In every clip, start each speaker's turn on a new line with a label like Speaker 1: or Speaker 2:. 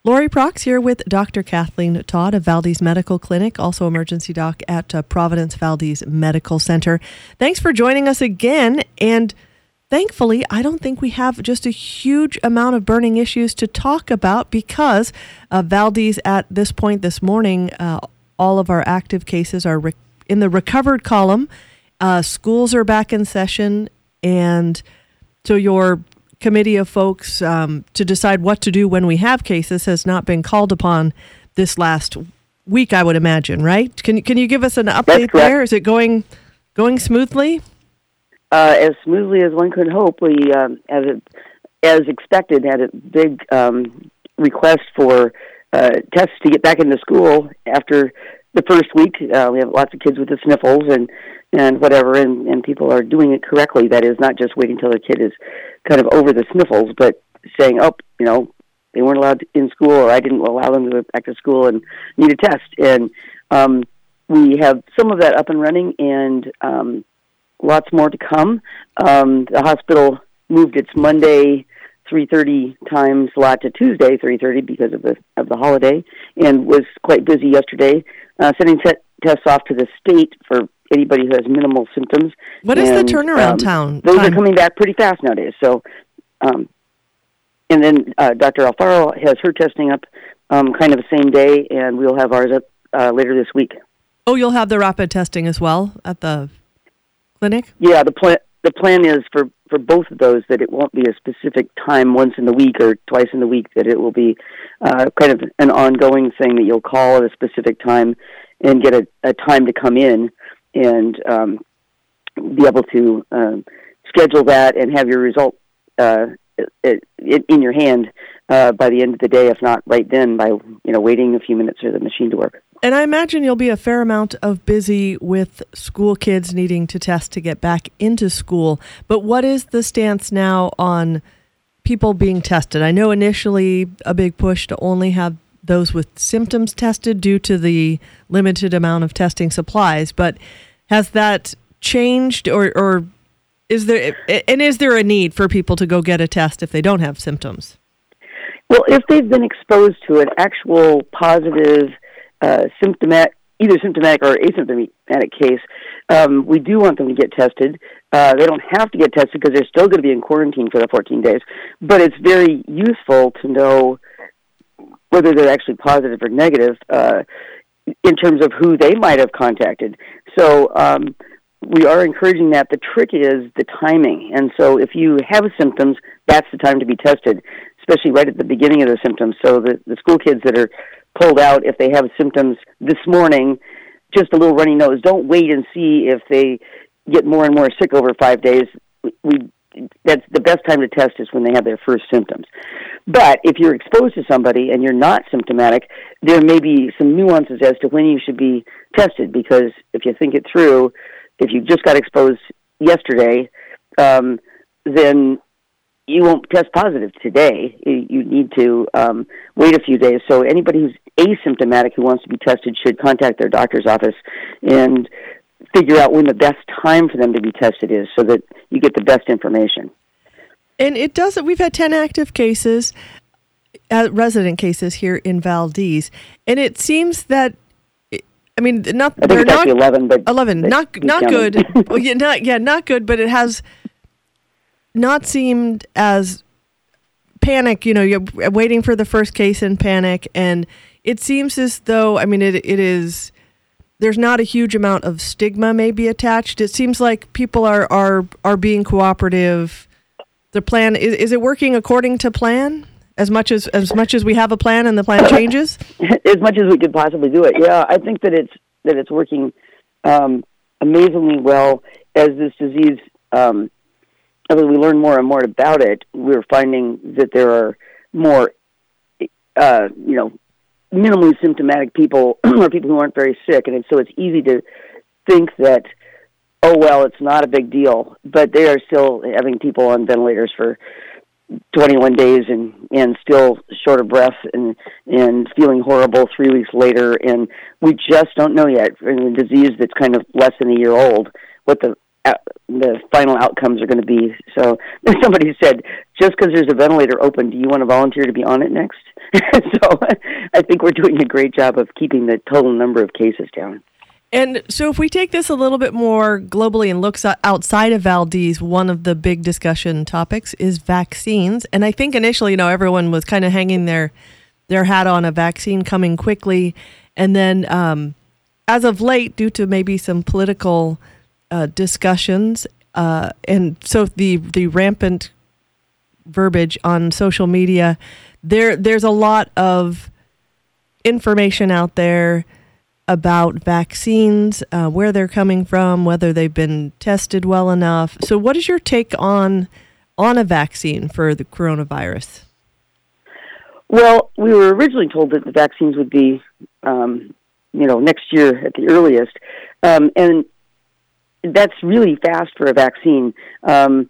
Speaker 1: Lori Prox here with Dr. Kathleen Todd of Valdez Medical Clinic, also emergency doc at Providence Valdez Medical Center. Thanks for joining us again. And thankfully, I don't think we have just a huge amount of burning issues to talk about because Valdez at this point this morning, all of our active cases are in the recovered column. Schools are back in session. And so your committee of folks to decide what to do when we have cases has not been called upon this last week, I would imagine, right? Can you give us an update there? Is it going smoothly?
Speaker 2: As smoothly as one could hope. We, as expected, had a big request for tests to get back into school after the first week. We have lots of kids with the sniffles and whatever, and people are doing it correctly. That is, not just waiting until their kid is kind of over the sniffles, but saying, they weren't allowed in school, or I didn't allow them to go back to school and need a test. And we have some of that up and running, and lots more to come. The hospital moved its Monday 3:30 time slot to Tuesday 3:30 because of the holiday, and was quite busy yesterday, sending tests off to the state for anybody who has minimal symptoms.
Speaker 1: What is the turnaround time?
Speaker 2: Those are coming back pretty fast nowadays. So, and then Dr. Alfaro has her testing up kind of the same day, and we'll have ours up later this week.
Speaker 1: Oh, you'll have the rapid testing as well at the clinic?
Speaker 2: Yeah, the plan is for both of those that it won't be a specific time once in the week or twice in the week, that it will be kind of an ongoing thing that you'll call at a specific time and get a time to come in and be able to schedule that and have your result in your hand by the end of the day, if not right then, by waiting a few minutes for the machine to work.
Speaker 1: And I imagine you'll be a fair amount of busy with school kids needing to test to get back into school. But what is the stance now on people being tested? I know initially a big push to only have those with symptoms tested due to the limited amount of testing supplies, but has that changed, or is there a need for people to go get a test if they don't have symptoms?
Speaker 2: Well, if they've been exposed to an actual positive symptomatic, either symptomatic or asymptomatic case, we do want them to get tested. They don't have to get tested because they're still going to be in quarantine for the 14 days, but it's very useful to know whether they're actually positive or negative in terms of who they might have contacted. So we are encouraging that. The trick is the timing. And so if you have symptoms, that's the time to be tested, especially right at the beginning of the symptoms. So the school kids that are pulled out, if they have symptoms this morning, just a little runny nose, don't wait and see if they get more and more sick over 5 days. That's the best time to test is when they have their first symptoms. But if you're exposed to somebody and you're not symptomatic, there may be some nuances as to when you should be tested, because if you think it through, if you just got exposed yesterday, then you won't test positive today. You need to wait a few days. So anybody who's asymptomatic who wants to be tested should contact their doctor's office and figure out when the best time for them to be tested is so that you get the best information.
Speaker 1: And it doesn't. We've had 10 active cases, resident cases here in Valdez, and it seems that, I think it's
Speaker 2: actually 11, but
Speaker 1: 11, not good. Well, not good, but it has not seemed as panic. You're waiting for the first case in panic, and it seems as though, it is. There's not a huge amount of stigma maybe attached. It seems like people are being cooperative. The plan is it working according to plan? As much as we have a plan and the plan changes?
Speaker 2: As much as we could possibly do it. Yeah, I think that it's working amazingly well. As this disease, as we learn more and more about it, we're finding that there are more, minimally symptomatic people or people who aren't very sick, and so it's easy to think that, it's not a big deal. But they are still having people on ventilators for 21 days and still short of breath and feeling horrible 3 weeks later. And we just don't know yet, in a disease that's kind of less than a year old, what the the final outcomes are going to be. So somebody said, just because there's a ventilator open, do you want to volunteer to be on it next? So I think we're doing a great job of keeping the total number of cases down.
Speaker 1: And so if we take this a little bit more globally and look outside of Valdez, one of the big discussion topics is vaccines. And I think initially, everyone was kind of hanging their hat on a vaccine coming quickly. And then as of late, due to maybe some political discussions, and so the rampant verbiage on social media, there's a lot of information out there about vaccines, where they're coming from, whether they've been tested well enough. So what is your take on a vaccine for the coronavirus?
Speaker 2: Well, we were originally told that the vaccines would be, next year at the earliest. And that's really fast for a vaccine. And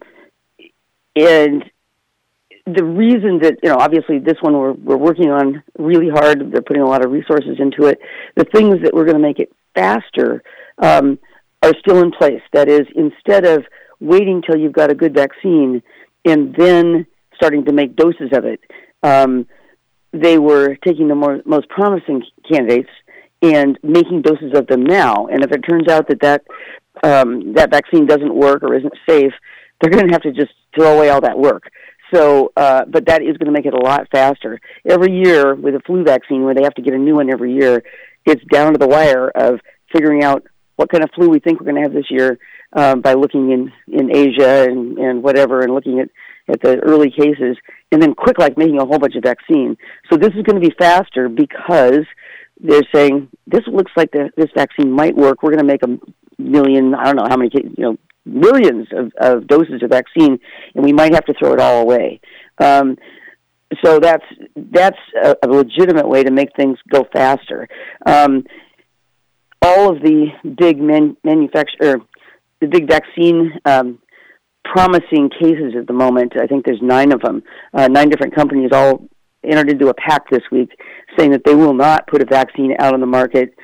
Speaker 2: the reason that, obviously this one we're working on really hard. They're putting a lot of resources into it. The things that we're going to make it faster are still in place. That is, instead of waiting till you've got a good vaccine and then starting to make doses of it, they were taking the most promising candidates and making doses of them now. And if it turns out that vaccine doesn't work or isn't safe, they're going to have to just throw away all that work. So, but that is going to make it a lot faster. Every year with a flu vaccine, where they have to get a new one every year, it's down to the wire of figuring out what kind of flu we think we're going to have this year by looking in Asia and whatever, and looking at the early cases, and then making a whole bunch of vaccine. So this is going to be faster because they're saying, this looks like this vaccine might work. We're going to make 1 million, I don't know how many, millions of doses of vaccine, and we might have to throw it all away. So that's a legitimate way to make things go faster. All of the big the big vaccine promising cases at the moment, I think there's 9 of them. 9 different companies all entered into a pact this week saying that they will not put a vaccine out on the market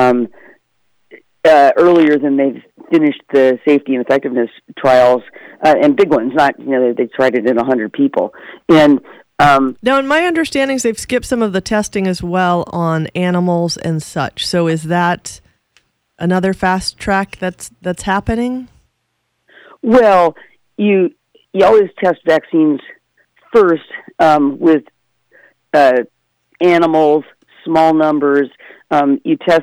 Speaker 2: earlier than they've finished the safety and effectiveness trials, and big ones, not, they tried it in 100 people. And
Speaker 1: now, in my understanding, they've skipped some of the testing as well on animals and such. So is that another fast track that's happening?
Speaker 2: Well, you always test vaccines first with animals, small numbers. You test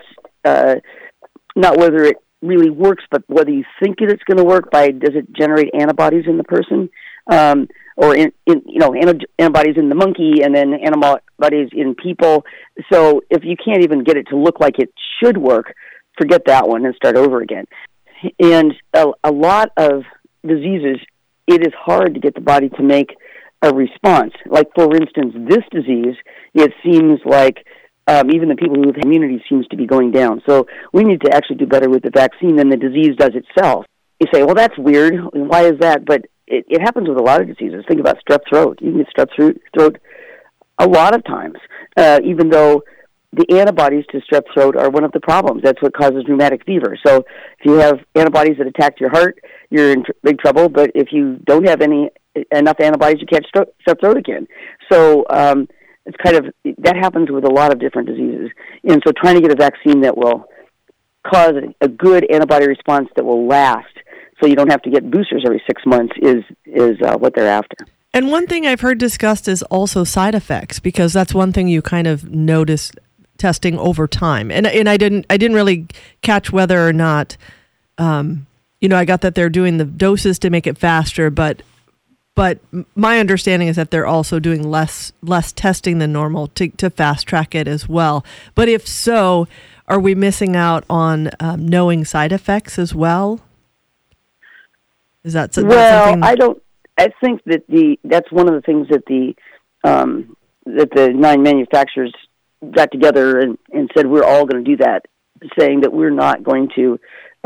Speaker 2: not whether it really works, but whether you think it's going to work does it generate antibodies in the person, or antibodies in the monkey, and then antibodies in people. So if you can't even get it to look like it should work, forget that one and start over again. And a lot of diseases, it is hard to get the body to make a response. Like, for instance, this disease, it seems like even the people who have immunity seems to be going down. So we need to actually do better with the vaccine than the disease does itself. You say, well, that's weird. Why is that? But it happens with a lot of diseases. Think about strep throat. You can get strep throat a lot of times, even though the antibodies to strep throat are one of the problems. That's what causes rheumatic fever. So if you have antibodies that attack your heart, you're in big trouble. But if you don't have enough antibodies, you catch strep throat again. So it's that happens with a lot of different diseases. And so trying to get a vaccine that will cause a good antibody response that will last, so you don't have to get boosters every 6 months, is what they're after.
Speaker 1: And one thing I've heard discussed is also side effects, because that's one thing you kind of notice testing over time. And I didn't really catch whether or not, I got that they're doing the doses to make it faster, but my understanding is that they're also doing less testing than normal to fast track it as well. But if so, are we missing out on knowing side effects as well? Is that something?
Speaker 2: Well, I think that that's one of the things that the 9 manufacturers got together and said, we're all going to do that, saying that we're not going to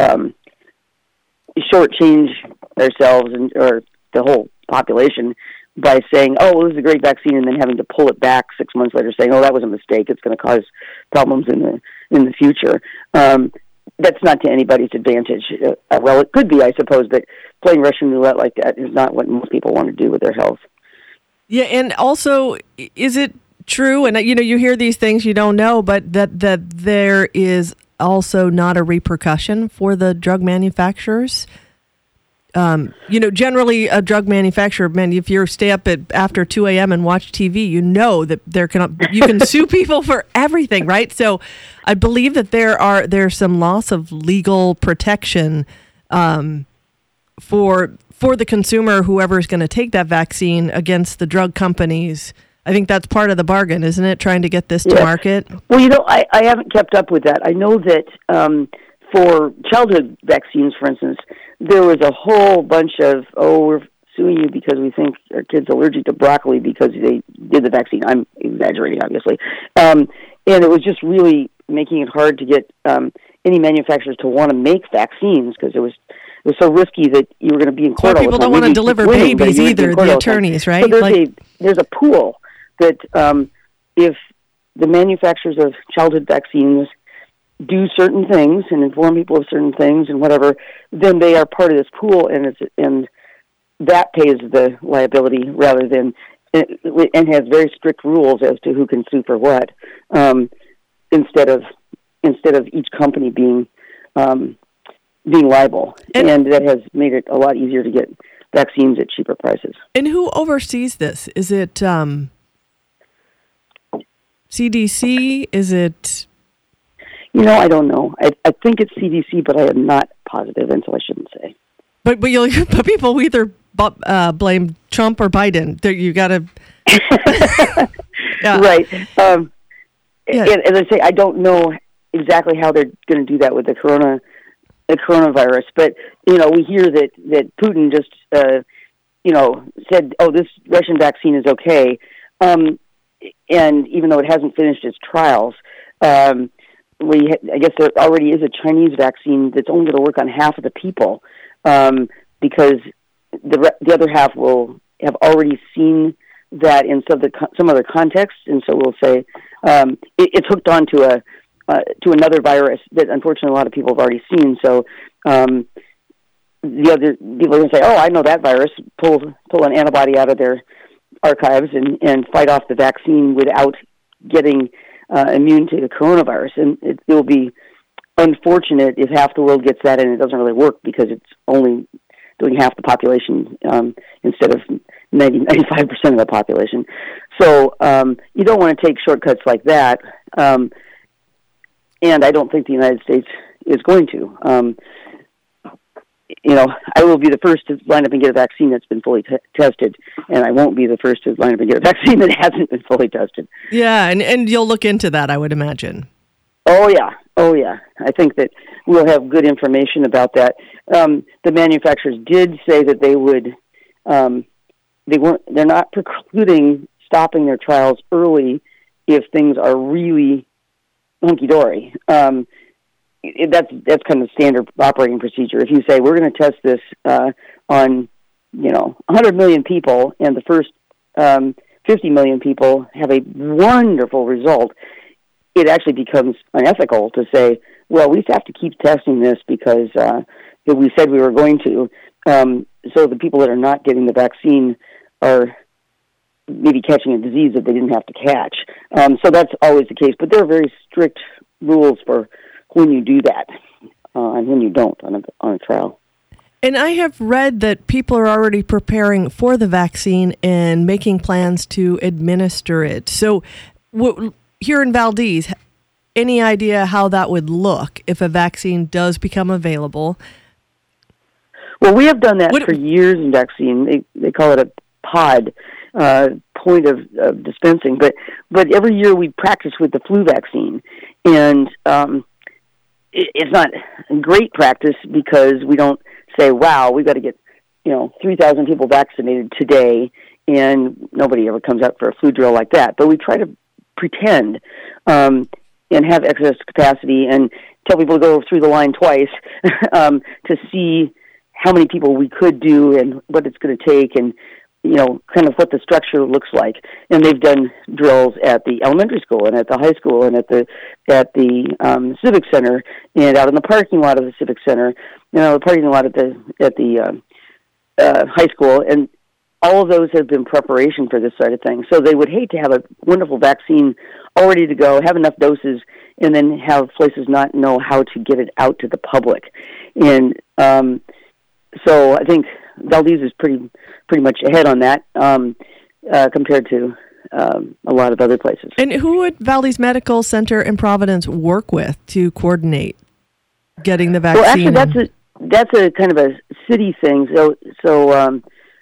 Speaker 2: shortchange ourselves or the whole population by saying, oh, well, this is a great vaccine, and then having to pull it back 6 months later saying, oh, that was a mistake, it's going to cause problems in the future. that's not to anybody's advantage. Well, it could be, I suppose, but playing Russian roulette like that is not what most people want to do with their health.
Speaker 1: Yeah, and also, is it true? And you hear these things you don't know, but that there is also not a repercussion for the drug manufacturers. Generally a drug manufacturer, if you stay up after 2 a.m. and watch TV, you know that you can sue people for everything, right? So I believe that there's some loss of legal protection for the consumer, whoever is going to take that vaccine, against the drug companies. I think that's part of the bargain, isn't it? Trying to get this to market.
Speaker 2: Well, I haven't kept up with that. I know that for childhood vaccines, for instance, there was a whole bunch of, we're suing you because we think our kid's allergic to broccoli because they did the vaccine. I'm exaggerating, obviously. And it was just really making it hard to get any manufacturers to want to make vaccines because it was so risky that you were going to be in court all the time.
Speaker 1: People don't want to deliver babies either, the attorneys, right?
Speaker 2: So there's a pool that if the manufacturers of childhood vaccines do certain things and inform people of certain things and whatever, then they are part of this pool, and that pays the liability rather than, and has very strict rules as to who can sue for what, instead of each company being liable, and that has made it a lot easier to get vaccines at cheaper prices.
Speaker 1: And who oversees this? Is it CDC? Is it?
Speaker 2: I don't know. I think it's CDC, but I am not positive, and so I shouldn't say. But
Speaker 1: people either blame Trump or Biden. You got to.
Speaker 2: Right. And as I say, I don't know exactly how they're going to do that with the coronavirus, but we hear that Putin just said, this Russian vaccine is okay, and even though it hasn't finished its trials, I guess there already is a Chinese vaccine that's only going to work on half of the people, because the other half will have already seen that in some other context, and so we'll say it's hooked on to another virus that unfortunately a lot of people have already seen. So the other people are going to say, I know that virus, pull an antibody out of their archives and fight off the vaccine without getting immune to the coronavirus. And it will be unfortunate if half the world gets that and it doesn't really work because it's only doing half the population instead of 95% of the population. So you don't want to take shortcuts like that. And I don't think the United States is going to. I will be the first to line up and get a vaccine that's been fully tested, and I won't be the first to line up and get a vaccine that hasn't been fully tested.
Speaker 1: Yeah, and you'll look into that, I would imagine.
Speaker 2: Oh, yeah. I think that we'll have good information about that. The manufacturers did say that they would, they're not precluding stopping their trials early if things are really hunky-dory. That's kind of standard operating procedure. If you say, we're going to test this on, 100 million people, and the first 50 million people have a wonderful result, it actually becomes unethical to say, well, we have to keep testing this because we said we were going to. So the people that are not getting the vaccine are maybe catching a disease that they didn't have to catch. So that's always the case. But there are very strict rules for when you do that and when you don't on a trial.
Speaker 1: And I have read that people are already preparing for the vaccine and making plans to administer it. So here in Valdez, any idea how that would look if a vaccine does become available?
Speaker 2: Well, we have done that for years in vaccine. They call it a pod, point of dispensing. But every year we practice with the flu vaccine. And it's not great practice because we don't say, wow, we've got to get 3,000 people vaccinated today, and nobody ever comes out for a flu drill like that. But we try to pretend and have excess capacity and tell people to go through the line twice to see how many people we could do and what it's going to take. And, kind of what the structure looks like. And they've done drills at the elementary school and at the high school and at the Civic Center and out in the parking lot of the Civic Center, the parking lot at the high school, and all of those have been preparation for this sort of thing. So they would hate to have a wonderful vaccine all ready to go, have enough doses, and then have places not know how to get it out to the public. And so I think Valdez is pretty much ahead on that compared to a lot of other places.
Speaker 1: And who would Valdez Medical Center in Providence work with to coordinate getting the vaccine?
Speaker 2: Well, actually, that's a kind of a city thing. So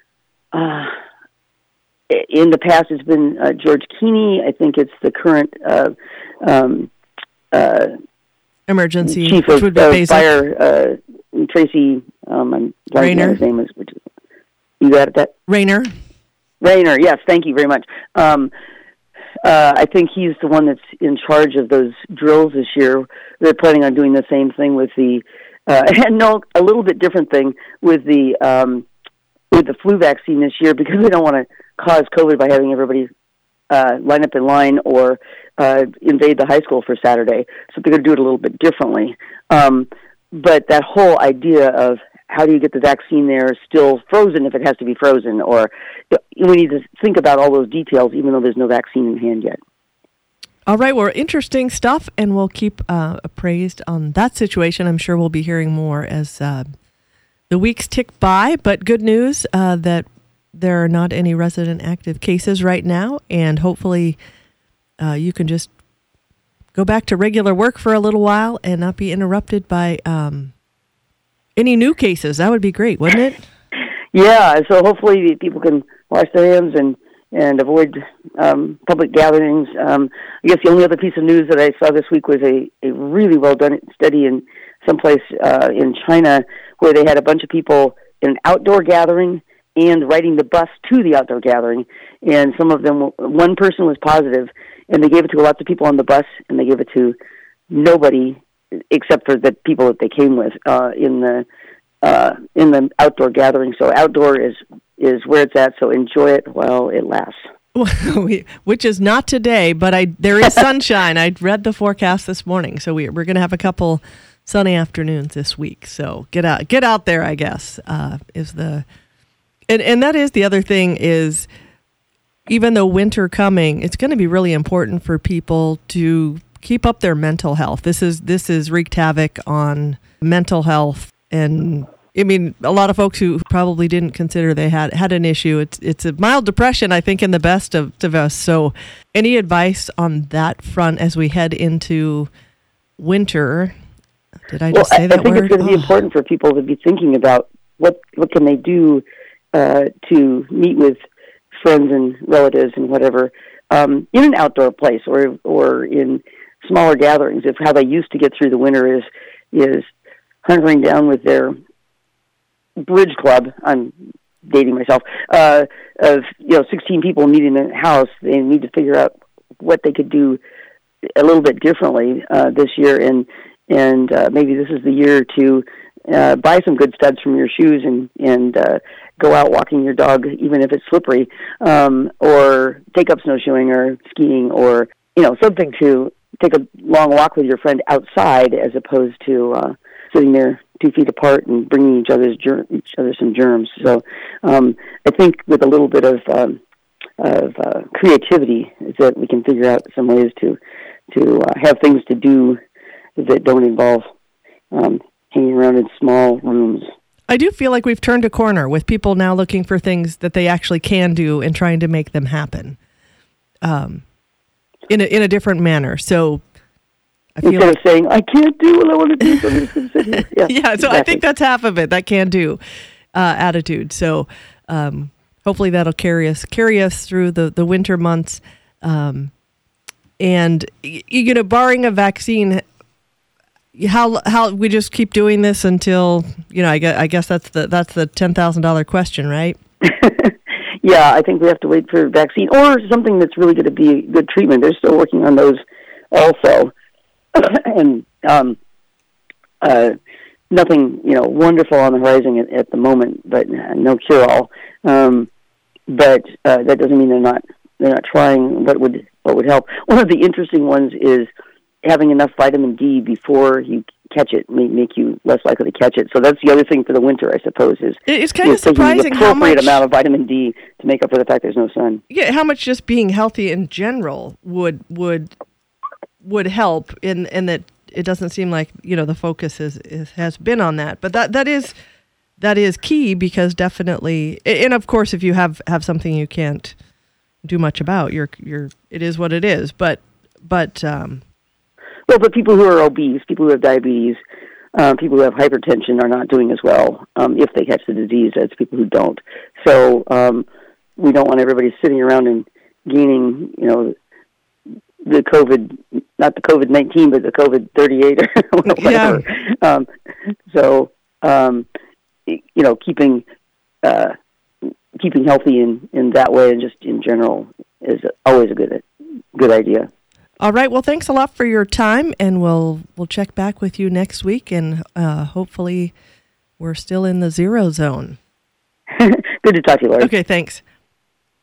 Speaker 2: in the past, it's been George Keeney. I think it's the current
Speaker 1: emergency
Speaker 2: chief of fire, Tracy. I'm blanking on his name is. You got that?
Speaker 1: Rayner,
Speaker 2: yes, thank you very much. I think he's the one that's in charge of those drills this year. They're planning on doing the same thing with the, a little bit different thing with the flu vaccine this year, because they don't want to cause COVID by having everybody line up in line or invade the high school for Saturday. So they're going to do it a little bit differently. But that whole idea of how do you get the vaccine there still frozen if it has to be frozen, or we need to think about all those details even though there's no vaccine in hand yet.
Speaker 1: All right, well, interesting stuff, and we'll keep appraised on that situation. I'm sure we'll be hearing more as the weeks tick by, but good news that there are not any resident active cases right now, and hopefully you can just go back to regular work for a little while and not be interrupted by any new cases. That would be great, wouldn't it?
Speaker 2: Yeah, so hopefully people can wash their hands and avoid public gatherings. I guess the only other piece of news that I saw this week was a really well-done study in someplace in China where they had a bunch of people in an outdoor gathering and riding the bus to the outdoor gathering. And some of them, one person was positive, and they gave it to lots of people on the bus, and they gave it to nobody except for the people that they came with in the outdoor gathering. So outdoor is where it's at. So enjoy it while it lasts.
Speaker 1: Which is not today, but there is sunshine. I read the forecast this morning, so we're going to have a couple sunny afternoons this week. So get out there, I guess, is the and that is the other thing is, even though winter coming, it's going to be really important for people to keep up their mental health. This is wreaked havoc on mental health, and I mean, a lot of folks who probably didn't consider they had an issue. It's a mild depression, I think, in the best of us. So, any advice on that front as we head into winter? Did I just say that word?
Speaker 2: I think it's going to be important for people to be thinking about what can they do to meet with friends and relatives and whatever in an outdoor place or in smaller gatherings. If how they used to get through the winter is hunkering down with their bridge club. I'm dating myself. Of 16 people meeting in a house, they need to figure out what they could do a little bit differently this year, and maybe this is the year to buy some good studs from your shoes and go out walking your dog, even if it's slippery, or take up snowshoeing or skiing, or something to take a long walk with your friend outside as opposed to sitting there 2 feet apart and bringing each other some germs. So I think with a little bit of creativity, is that we can figure out some ways to have things to do that don't involve hanging around in small rooms.
Speaker 1: I do feel like we've turned a corner with people now looking for things that they actually can do and trying to make them happen in a different manner. So I feel
Speaker 2: instead of saying, I can't do what I want to do, so I'm just going to sit here.
Speaker 1: Yeah, so exactly. I think that's half of it, that can-do attitude. So hopefully that'll carry us through the winter months. And, barring a vaccine, how we just keep doing this until, I guess that's the $10,000 question, right?
Speaker 2: Yeah, I think we have to wait for a vaccine or something that's really going to be a good treatment. They're still working on those also. And nothing, wonderful on the horizon at the moment, but no cure-all. but that doesn't mean they're not trying what would help. One of the interesting ones is having enough vitamin D before you catch it may make you less likely to catch it. So that's the other thing for the winter, I suppose, is
Speaker 1: it's kind of surprising
Speaker 2: the
Speaker 1: how much
Speaker 2: appropriate amount of vitamin D to make up for the fact there's no sun.
Speaker 1: Yeah, how much just being healthy in general would help in that it doesn't seem like, the focus has been on that. But that is key, because definitely, and of course if you have something you can't do much about, it is what it is. But
Speaker 2: people who are obese, people who have diabetes, people who have hypertension are not doing as well if they catch the disease as people who don't. So we don't want everybody sitting around and gaining, the COVID, not the COVID-19, but the COVID-38 or whatever.
Speaker 1: Yeah.
Speaker 2: Keeping healthy in that way and just in general is always a good idea.
Speaker 1: All right. Well, thanks a lot for your time, and we'll check back with you next week, and hopefully we're still in the zero zone.
Speaker 2: Good to talk to you, Lori.
Speaker 1: Okay, thanks.